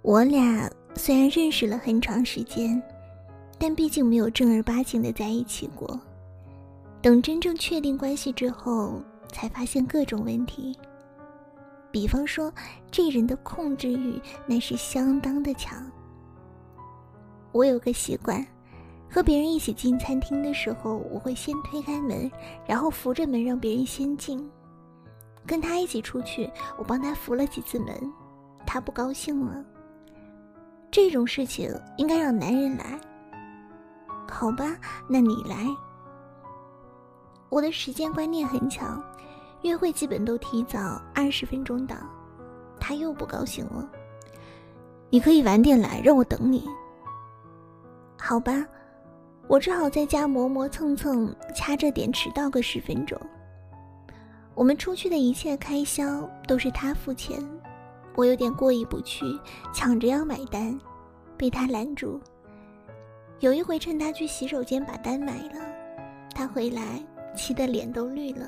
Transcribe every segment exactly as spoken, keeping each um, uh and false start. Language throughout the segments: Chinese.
我俩虽然认识了很长时间，但毕竟没有正儿八经的在一起过。等真正确定关系之后，才发现各种问题。比方说，这人的控制欲那是相当的强。我有个习惯，和别人一起进餐厅的时候，我会先推开门，然后扶着门让别人先进。跟他一起出去，我帮他扶了几次门，他不高兴了。这种事情应该让男人来。好吧，那你来。我的时间观念很强，约会基本都提早二十分钟到。他又不高兴了。你可以晚点来，让我等你。好吧，我只好在家磨磨蹭蹭，掐着点迟到个十分钟。我们出去的一切开销都是他付钱，我有点过意不去，抢着要买单，被他拦住。有一回趁他去洗手间把单买了，他回来气得脸都绿了。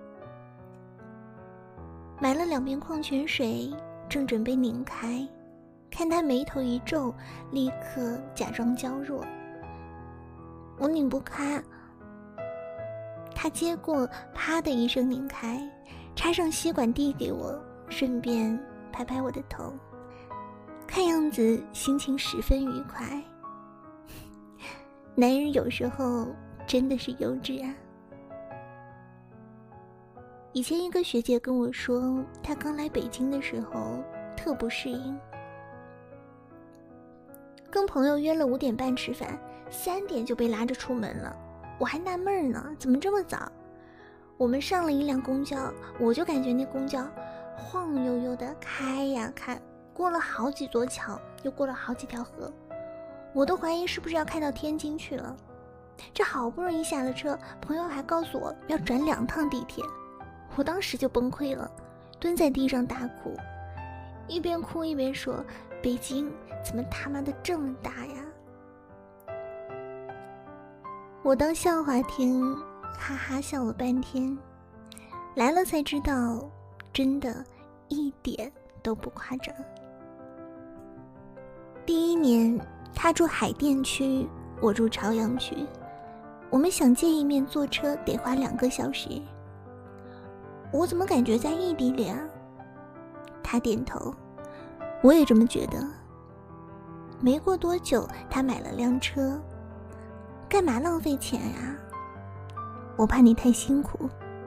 买了两瓶矿泉水，正准备拧开，看他眉头一皱，立刻假装娇弱。我拧不开。他接过，啪的一声拧开，插上吸管递给我，顺便拍拍我的头，看样子心情十分愉快。男人有时候真的是幼稚啊。以前一个学姐跟我说，她刚来北京的时候特不适应，跟朋友约了五点半吃饭，三点就被拉着出门了。我还纳闷呢，怎么这么早？我们上了一辆公交，我就感觉那公交晃悠悠的开呀开，过了好几座桥，又过了好几条河，我都怀疑是不是要开到天津去了。这好不容易下了车，朋友还告诉我要转两趟地铁，我当时就崩溃了，蹲在地上大哭，一边哭一边说：北京怎么他妈的这么大呀？我当笑话听，哈哈笑了半天，来了才知道，真的一点都不夸张。第一年他住海淀区，我住朝阳区，我们想见一面坐车得花两个小时。我怎么感觉在异地里啊？他点头，我也这么觉得。没过多久，他买了辆车。干嘛浪费钱呀？我怕你太辛苦。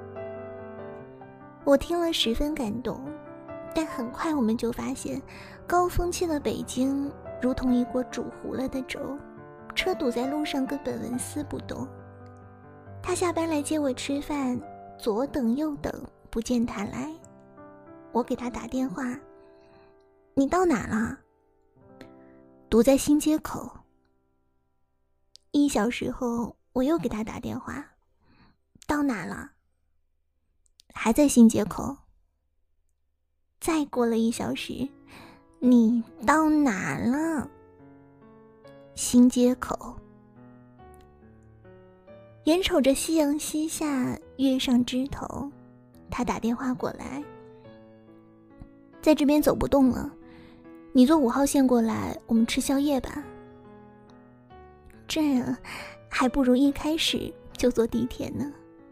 我听了十分感动，但很快我们就发现，高峰期的北京如同一锅煮糊了的粥，车堵在路上根本纹丝不动。他下班来接我吃饭，左等右等不见他来，我给他打电话：你到哪了？堵在新街口。一小时后，我又给他打电话，到哪了？还在新街口。再过了一小时，你到哪了？新街口。眼瞅着夕阳西下，月上枝头，他打电话过来，在这边走不动了，你坐五号线过来，我们吃宵夜吧。这还不如一开始就坐地铁呢。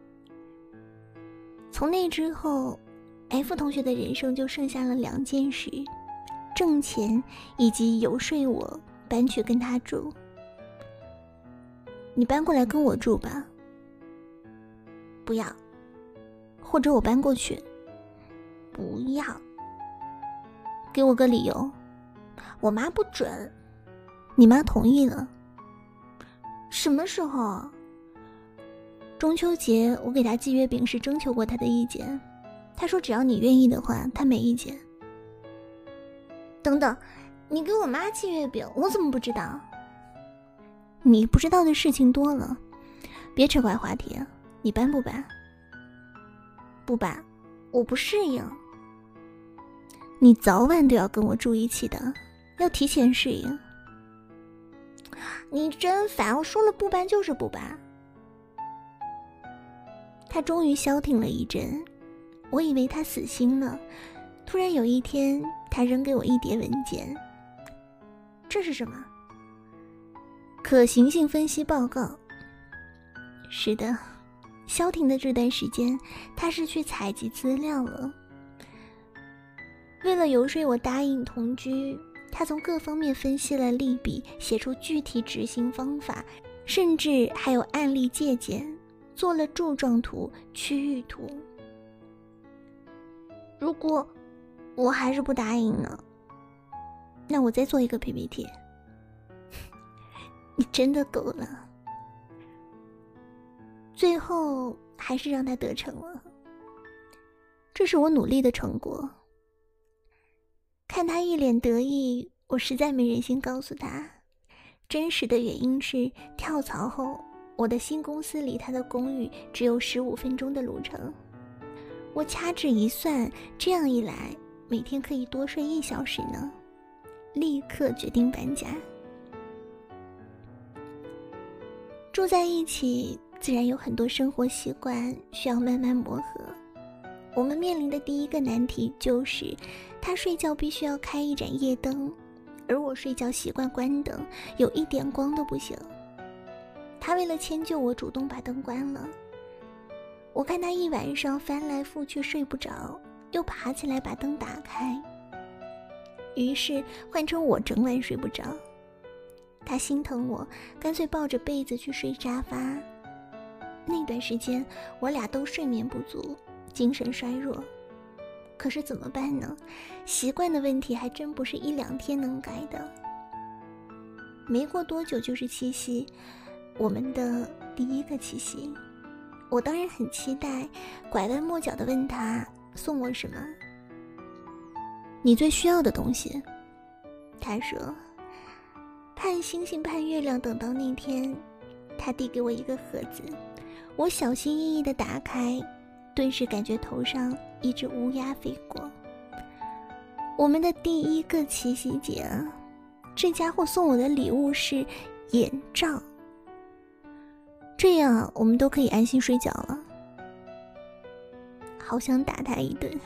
从那之后 F 同学的人生就剩下了两件事：挣钱以及游说我搬去跟他住。你搬过来跟我住吧。不要。或者我搬过去。不要。给我个理由。我妈不准。你妈同意了。什么时候？中秋节我给他寄月饼时征求过他的意见，他说只要你愿意的话，他没意见。等等，你给我妈寄月饼，我怎么不知道？你不知道的事情多了，别扯坏话题。你搬不搬？不搬，我不适应。你早晚都要跟我住一起的，要提前适应。你真烦，我说了不搬就是不搬。他终于消停了一阵，我以为他死心了。突然有一天，他扔给我一叠文件， 这是什么？可行性分析报告。是的，萧婷的这段时间，她是去采集资料了。为了游说我答应同居，她从各方面分析了利弊，写出具体执行方法，甚至还有案例借鉴，做了柱状图、区域图。如果我还是不答应呢？那我再做一个 P P T。 你真的够了。最后还是让他得逞了，这是我努力的成果。看他一脸得意，我实在没忍心告诉他，真实的原因是跳槽后，我的新公司离他的公寓只有十五分钟的路程。我掐指一算，这样一来，每天可以多睡一小时呢。立刻决定搬家。住在一起，自然有很多生活习惯需要慢慢磨合。我们面临的第一个难题就是，他睡觉必须要开一盏夜灯，而我睡觉习惯关灯，有一点光都不行。他为了迁就我，主动把灯关了。我看他一晚上翻来覆去睡不着，又爬起来把灯打开。于是换成我整晚睡不着。他心疼我，干脆抱着被子去睡沙发。那段时间我俩都睡眠不足，精神衰弱。可是怎么办呢？习惯的问题还真不是一两天能改的。没过多久就是七夕，我们的第一个七夕。我当然很期待，拐弯抹角地问他送我什么。你最需要的东西。他说盼星星盼月亮，等到那天。他递给我一个盒子，我小心翼翼地打开，顿时感觉头上一只乌鸦飞过。我们的第一个七夕节啊，这家伙送我的礼物是眼罩，这样我们都可以安心睡觉了。好想打他一顿。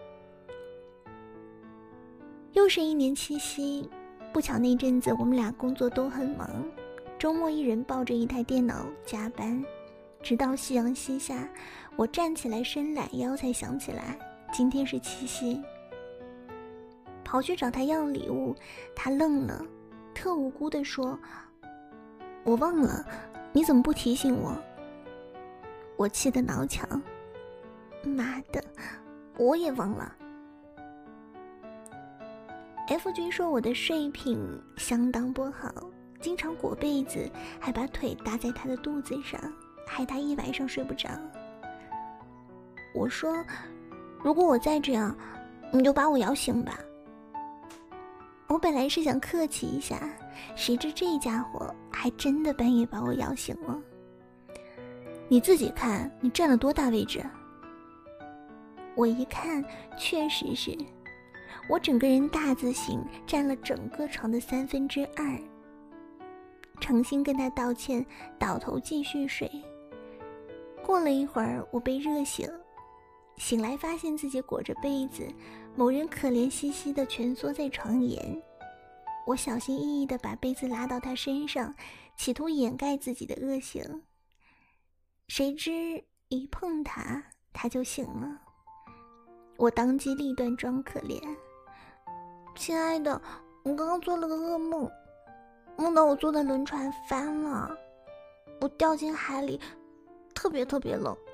又是一年七夕，不巧那阵子我们俩工作都很忙，周末一人抱着一台电脑加班，直到夕阳西下，我站起来伸懒腰才想起来今天是七夕。跑去找他要礼物，他愣了，特无辜地说，我忘了，你怎么不提醒我？我气得挠墙，妈的，我也忘了。F 君说我的睡品相当不好，经常裹被子，还把腿搭在他的肚子上，害他一晚上睡不着。我说，如果我再这样，你就把我摇醒吧。我本来是想客气一下，谁知这家伙还真的半夜把我摇醒了。你自己看，你占了多大位置？我一看，确实是，我整个人大字型占了整个床的三分之二。诚心跟他道歉，倒头继续睡。过了一会儿，我被热醒，醒来发现自己裹着被子，某人可怜兮兮地蜷缩在床沿。我小心翼翼地把被子拉到他身上，企图掩盖自己的恶行。谁知一碰他，他就醒了。我当机立断装可怜，亲爱的，我刚刚做了个噩梦，梦到我坐的轮船翻了，我掉进海里，特别特别冷。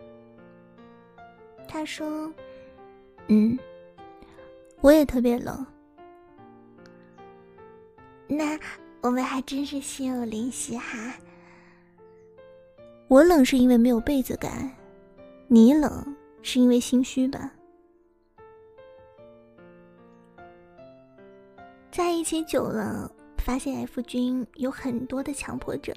他说，嗯，我也特别冷。那我们还真是心有灵犀哈。我冷是因为没有被子盖，你冷是因为心虚吧？在一起久了，发现 F 君有很多的强迫症。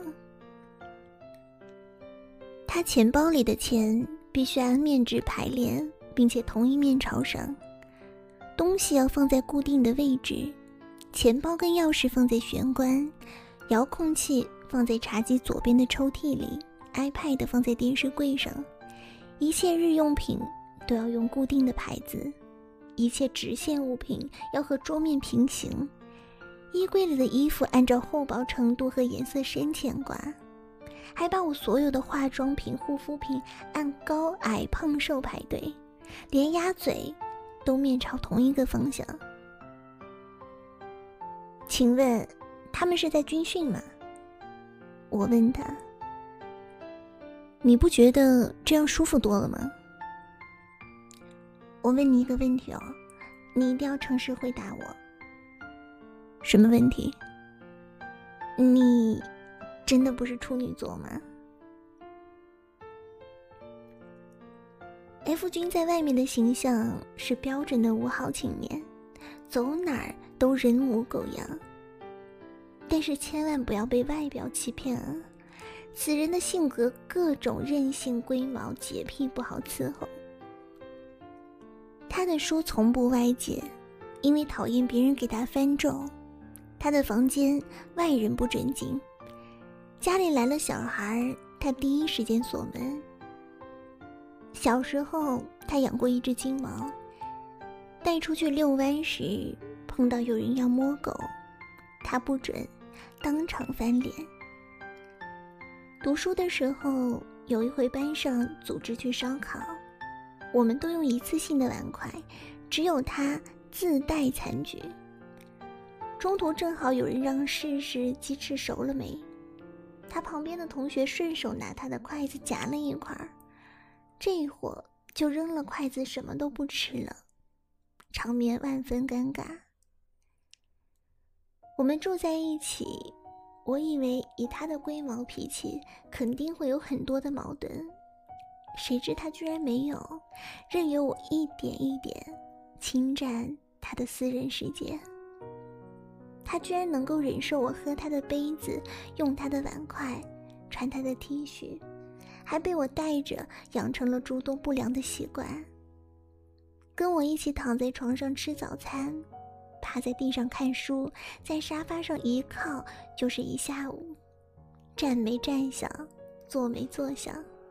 他钱包里的钱必须按面值排列，并且同一面朝上，东西要放在固定的位置，钱包跟钥匙放在玄关，遥控器放在茶几左边的抽屉里， iPad 放在电视柜上，一切日用品都要用固定的牌子，一切直线物品要和桌面平行， 衣柜里的衣服按照厚薄程度和颜色深浅挂，还把我所有的化妆品、护肤品按高矮胖瘦排队，连鸭嘴都面朝同一个方向。请问他们是在军训吗？我问他。你不觉得这样舒服多了吗？我问你一个问题哦，你一定要诚实回答我。什么问题？你真的不是处女座吗？ F 君在外面的形象是标准的五好青年，走哪儿都人模狗样。但是千万不要被外表欺骗啊！此人的性格各种任性、龟毛、洁癖不好伺候。他的书从不外借，因为讨厌别人给他翻咒。他的房间外人不准进，家里来了小孩，他第一时间锁门。小时候他养过一只金毛，带出去遛弯时碰到有人要摸狗，他不准，当场翻脸。读书的时候，有一回班上组织去烧烤，我们都用一次性的碗筷，只有他自带餐具。中途正好有人让试试鸡翅熟了没，他旁边的同学顺手拿他的筷子夹了一块，这一会儿就扔了筷子，什么都不吃了，场面万分尴尬。我们住在一起，我以为以他的龟毛脾气肯定会有很多的矛盾，谁知他居然没有，任由我一点一点侵占他的私人世界。他居然能够忍受我喝他的杯子，用他的碗筷，穿他的 T 恤，还被我带着养成了诸多不良的习惯。跟我一起躺在床上吃早餐，趴在地上看书，在沙发上一靠就是一下午，站没站相，坐没坐相。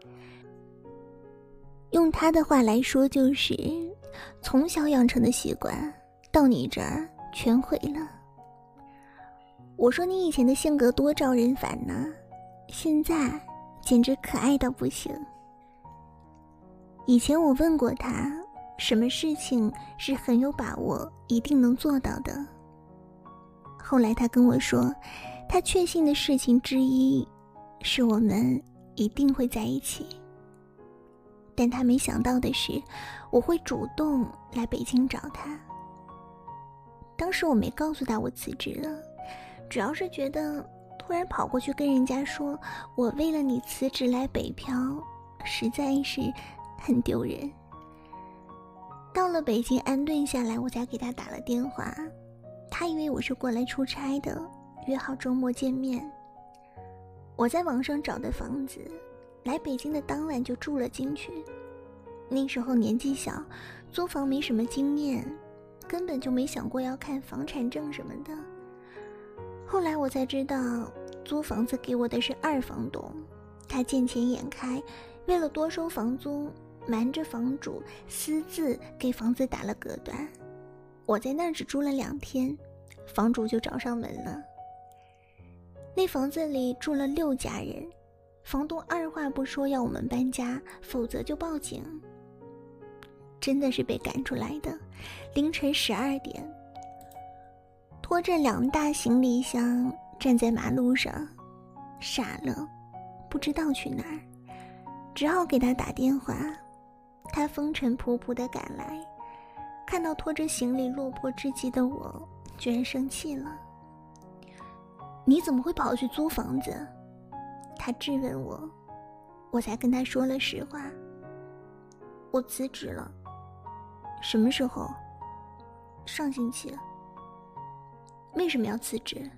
用他的话来说，就是从小养成的习惯到你这儿全毁了。我说你以前的性格多招人烦呢，现在简直可爱到不行。以前我问过他，什么事情是很有把握一定能做到的，后来他跟我说，他确信的事情之一是我们一定会在一起。但他没想到的是，我会主动来北京找他。当时我没告诉他我辞职了，主要是觉得突然跑过去跟人家说我为了你辞职来北漂，实在是很丢人。到了北京安顿下来，我才给他打了电话，他以为我是过来出差的，约好周末见面。我在网上找的房子，来北京的当晚就住了进去。那时候年纪小，租房没什么经验，根本就没想过要看房产证什么的。后来我才知道，租房子给我的是二房东，他见钱眼开，为了多收房租，瞒着房主私自给房子打了隔断。我在那儿只住了两天，房主就找上门了。那房子里住了六家人，房东二话不说要我们搬家，否则就报警。真的是被赶出来的。凌晨十二点，拖着两大行李箱站在马路上，傻了，不知道去哪儿，只好给他打电话。他风尘仆仆地赶来，看到拖着行李落魄至极的我，居然生气了。你怎么会跑去租房子？他质问我，我才跟他说了实话。我辞职了。什么时候？上星期。为什么要辞职？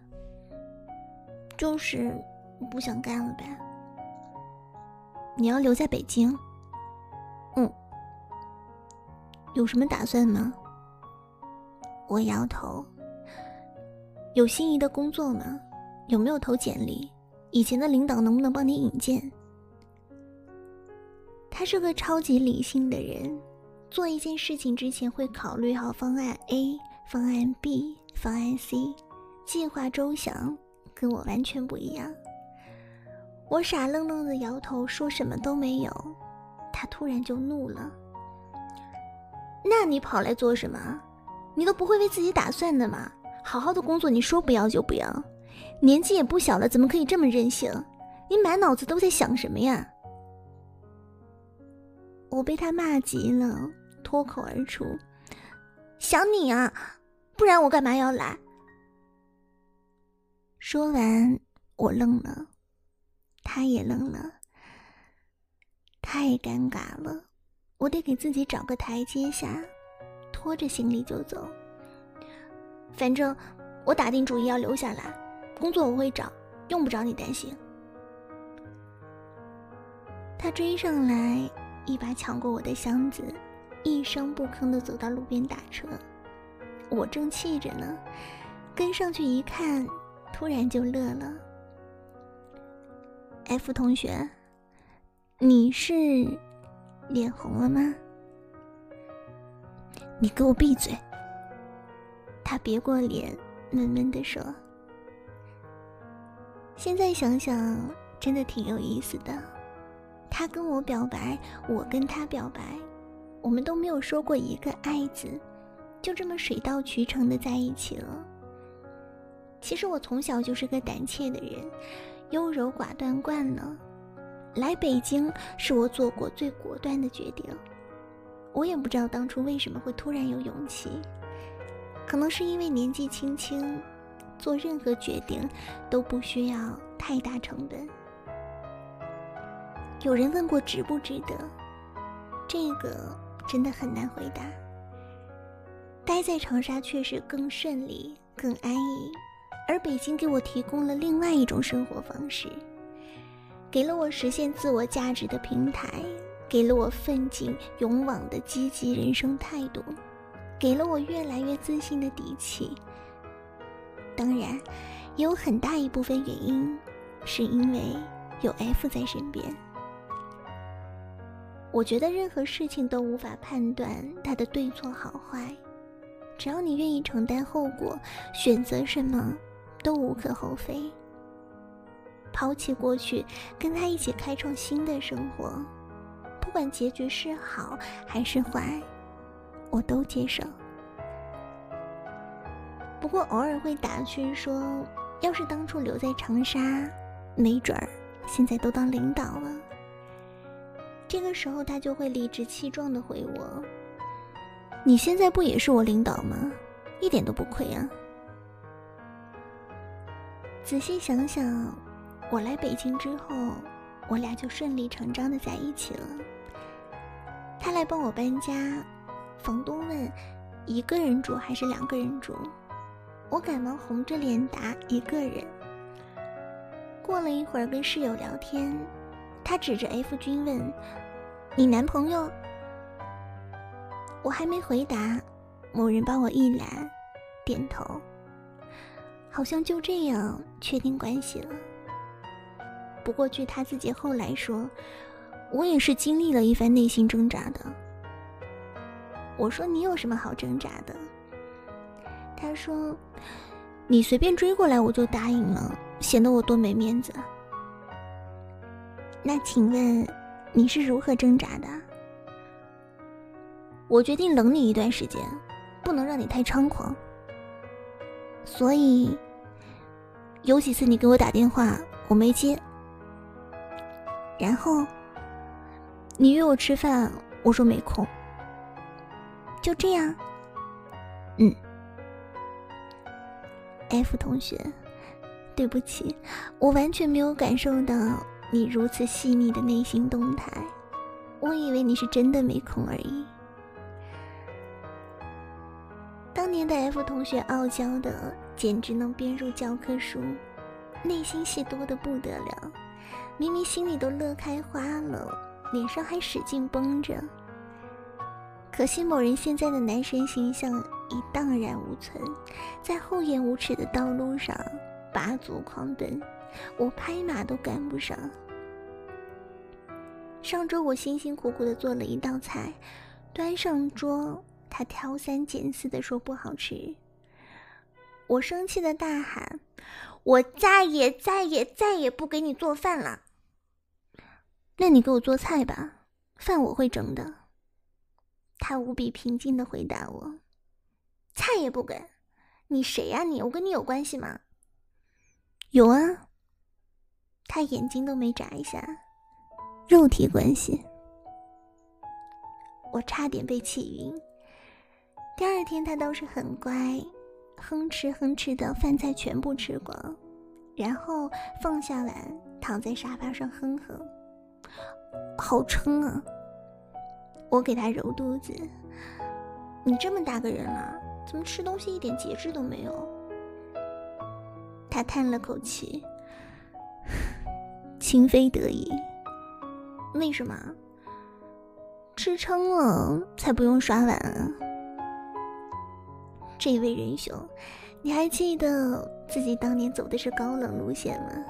就是不想干了呗。你要留在北京？嗯。有什么打算吗？我摇头。有心仪的工作吗？有没有投简历？以前的领导能不能帮你引荐？他是个超级理性的人，做一件事情之前会考虑好方案 A、方案 B、方案 C， 计划周详，跟我完全不一样。我傻愣愣的摇头，说什么都没有。他突然就怒了：那你跑来做什么？你都不会为自己打算的吗？好好的工作你说不要就不要，年纪也不小了，怎么可以这么任性？你满脑子都在想什么呀？我被他骂急了，脱口而出：想你啊，不然我干嘛要来？说完我愣了，他也愣了，太尴尬了，我得给自己找个台阶下，拖着行李就走。反正我打定主意要留下来，工作我会找，用不着你担心。他追上来，一把抢过我的箱子，一声不吭地走到路边打车。我正气着呢，跟上去一看，突然就乐了。F 同学，你是脸红了吗？你给我闭嘴！他别过脸，闷闷地说。现在想想，真的挺有意思的。他跟我表白，我跟他表白，我们都没有说过一个爱字，就这么水到渠成的在一起了。其实我从小就是个胆怯的人，优柔寡断惯了。来北京是我做过最果断的决定。我也不知道当初为什么会突然有勇气，可能是因为年纪轻轻，做任何决定都不需要太大成本。有人问过值不值得，这个真的很难回答。待在长沙确实更顺利，更安逸，而北京给我提供了另外一种生活方式，给了我实现自我价值的平台，给了我奋进勇往的积极人生态度，给了我越来越自信的底气。当然，也有很大一部分原因是因为有 F 在身边。我觉得任何事情都无法判断它的对错好坏，只要你愿意承担后果，选择什么都无可厚非。抛弃过去，跟他一起开创新的生活，不管结局是好还是坏，我都接受。不过偶尔会打趣说，要是当初留在长沙，没准儿现在都当领导了。这个时候他就会理直气壮地回我：你现在不也是我领导吗？一点都不亏啊。仔细想想，我来北京之后，我俩就顺理成章地在一起了。他来帮我搬家，房东问一个人住还是两个人住，我赶忙红着脸答一个人。过了一会儿跟室友聊天，他指着 F 君问：你男朋友？我还没回答，某人帮我一揽，点头，好像就这样确定关系了。不过据他自己后来说，我也是经历了一番内心挣扎的。我说你有什么好挣扎的？他说你随便追过来我就答应了，显得我多没面子。那请问你是如何挣扎的？我决定冷你一段时间，不能让你太猖狂。所以有几次你给我打电话我没接，然后你约我吃饭我说没空，就这样。嗯 F 同学，对不起，我完全没有感受到你如此细腻的内心动态，我以为你是真的没空而已。当年的 F 同学傲娇的简直能编入教科书，内心戏多得不得了，明明心里都乐开花了，脸上还使劲绷着。可惜某人现在的男神形象已荡然无存，在厚颜无耻的道路上拔足狂奔，我拍马都赶不上。上周我辛辛苦苦地做了一道菜，端上桌，他挑三拣四地说不好吃。 我生气的大喊：我再也再也再也不给你做饭了。那你给我做菜吧，饭我会蒸的。他无比平静地回答我：菜也不给？你谁呀你？我跟你有关系吗？有啊。他眼睛都没眨一下，肉体关系。我差点被气晕。第二天他倒是很乖，哼哧哼哧的饭菜全部吃光，然后放下碗躺在沙发上哼哼。好撑啊。我给他揉肚子。你这么大个人了，怎么吃东西一点节制都没有？他叹了口气，情非得已。为什么？吃撑了才不用刷碗啊。这位仁兄，你还记得自己当年走的是高冷路线吗？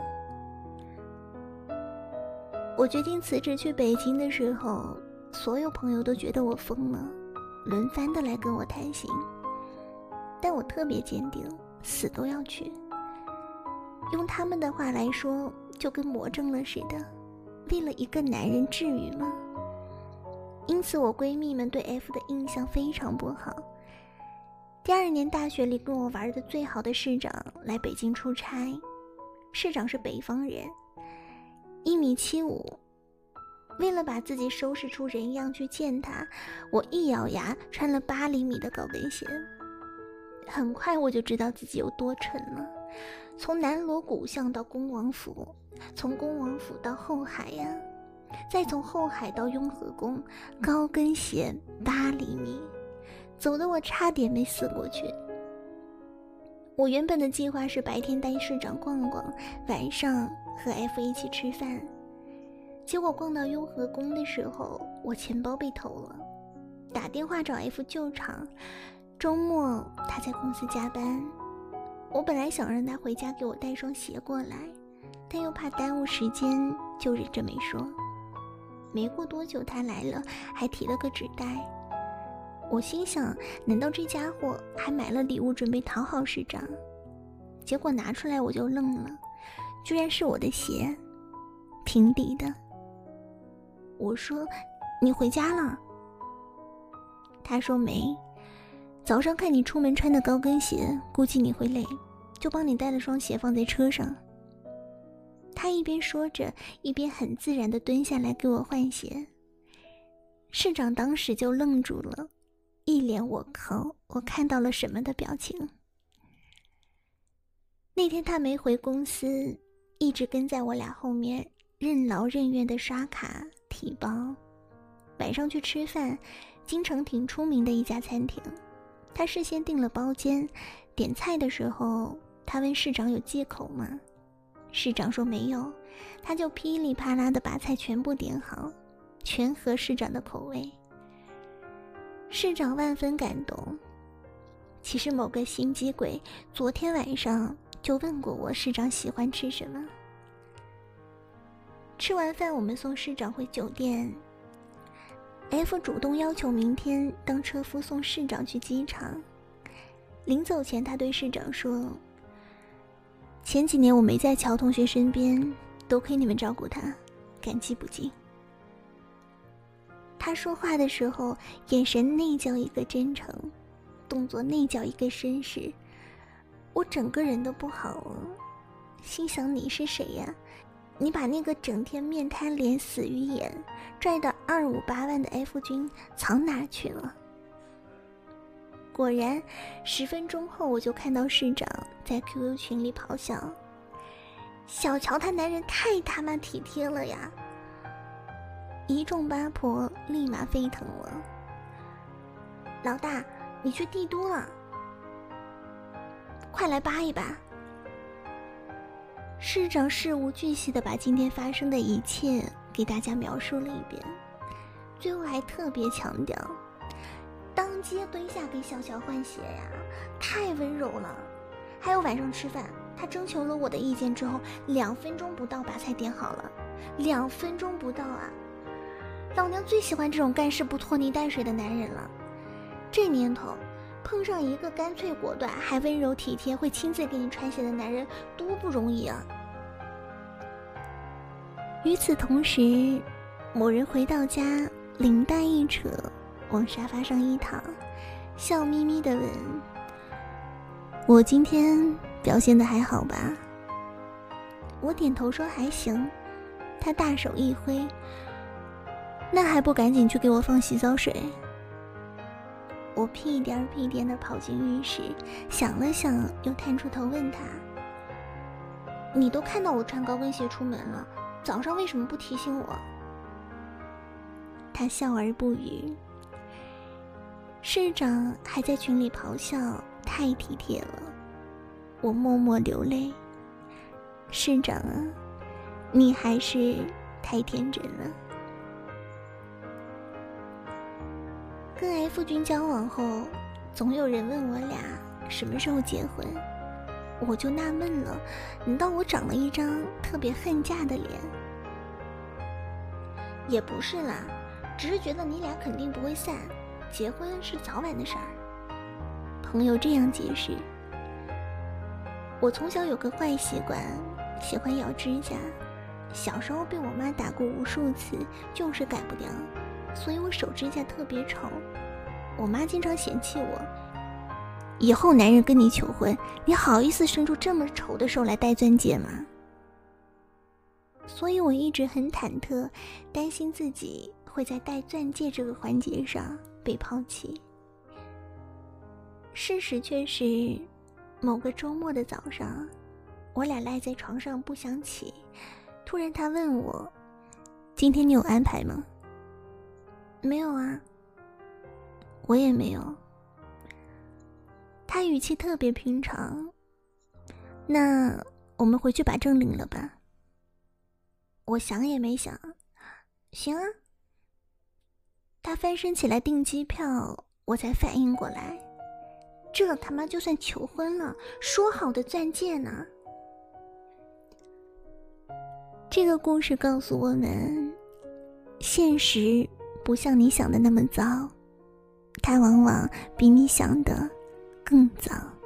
我决定辞职去北京的时候，所有朋友都觉得我疯了，轮番的来跟我谈心，但我特别坚定，死都要去。用他们的话来说，就跟魔怔了似的，为了一个男人至于吗？因此我闺蜜们对 F 的印象非常不好。第二年大学里跟我玩的最好的市长来北京出差，市长是北方人，一米七五。为了把自己收拾出人样去见他，我一咬牙穿了八厘米的高跟鞋。很快我就知道自己有多蠢了。从南锣鼓巷到恭王府，从恭王府到后海呀、啊，再从后海到雍和宫，高跟鞋八厘米，走得我差点没死过去。我原本的计划是白天带市长逛逛，晚上和 F 一起吃饭。结果逛到雍和宫的时候，我钱包被偷了，打电话找 F 救场。周末他在公司加班，我本来想让他回家给我带双鞋过来，但又怕耽误时间，就忍着没说。没过多久他来了，还提了个纸袋。我心想，难道这家伙还买了礼物准备讨好市长？结果拿出来我就愣了，居然是我的鞋，平底的。我说：你回家了？他说没，早上看你出门穿的高跟鞋，估计你会累，就帮你带了双鞋放在车上。他一边说着，一边很自然地蹲下来给我换鞋。市长当时就愣住了，一脸我靠，我看到了什么的表情。那天他没回公司，一直跟在我俩后面，任劳任怨地刷卡提包。晚上去吃饭，京城挺出名的一家餐厅，他事先订了包间。点菜的时候，他问市长有忌口吗？市长说没有，他就噼里啪啦地把菜全部点好，全合市长的口味。市长万分感动。其实某个心机鬼昨天晚上就问过我市长喜欢吃什么。吃完饭我们送市长回酒店， F 主动要求明天当车夫送市长去机场。临走前他对市长说，前几年我没在乔同学身边，多亏你们照顾他，感激不尽。他说话的时候，眼神那叫一个真诚，动作那叫一个绅士。我整个人都不好了，心想你是谁呀？你把那个整天面瘫脸死鱼眼拽到二五八万的 F 君藏哪去了？果然十分钟后我就看到市长在 Q Q 群里咆哮，小乔他男人太他妈体贴了呀！一众八婆立马沸腾了。老大，你去帝都了，快来扒一扒。市长事无巨细地把今天发生的一切给大家描述了一遍，最后还特别强调，当街蹲下给小乔换鞋呀，太温柔了。还有晚上吃饭，他征求了我的意见之后，两分钟不到把菜点好了，两分钟不到啊！老娘最喜欢这种干事不拖泥带水的男人了。这年头， 碰上一个干脆果断还温柔体贴会亲自给你穿鞋的男人多不容易啊。与此同时，某人回到家，领带一扯，往沙发上一躺，笑眯眯地问：我今天表现得还好吧？我点头说还行。他大手一挥：那还不赶紧去给我放洗澡水？我屁颠屁颠地跑进浴室，想了想，又探出头问他：你都看到我穿高跟鞋出门了，早上为什么不提醒我？他笑而不语。市长还在群里咆哮，太体贴了。我默默流泪。市长啊，你还是太天真了。跟 F 君交往后，总有人问我俩什么时候结婚，我就纳闷了，难道我长了一张特别恨嫁的脸？也不是啦，只是觉得你俩肯定不会散，结婚是早晚的事儿。朋友这样解释。我从小有个坏习惯，喜欢咬指甲，小时候被我妈打过无数次，就是改不掉，所以我手指甲特别丑。我妈经常嫌弃我，以后男人跟你求婚，你好意思伸出这么丑的手来戴钻戒吗？所以我一直很忐忑，担心自己会在戴钻戒这个环节上被抛弃。事实却是，某个周末的早上，我俩赖在床上不想起，突然他问我：今天你有安排吗？没有啊。我也没有。他语气特别平常。那我们回去把证领了吧。我想也没想，行啊。他翻身起来订机票，我才反应过来，这他妈就算求婚了，说好的钻戒呢？这个故事告诉我们，现实不像你想的那么糟，它往往比你想的更糟。